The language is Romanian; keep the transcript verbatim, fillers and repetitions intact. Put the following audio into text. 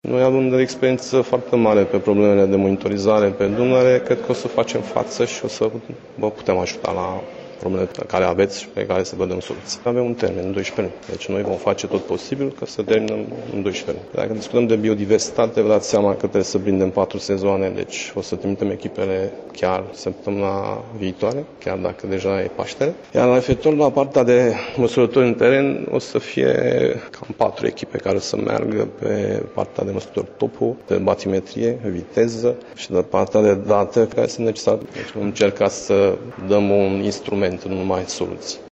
Noi avem de experiență foarte mare pe problemele de monitorizare pe Dunăre, cred că o să facem față și o să vă putem ajuta la problemele pe care aveți și pe care să vă dăm soluții. Avem un termen, în doisprezece luni, deci noi vom face tot posibil ca să terminăm în doisprezece luni. Dacă discutăm de biodiversitate, vă dați seama că trebuie să prindem patru sezoane, deci o să trimitem echipele chiar săptămâna viitoare, chiar dacă deja e Paștele. Iar referitor la partea de măsurători în teren, o să fie cam patru echipe care o să meargă pe partea de măsurători topo, de batimetrie, viteză și de partea de date care sunt necesare. Deci vom încerca să dăm un instrument, nu numai soluții.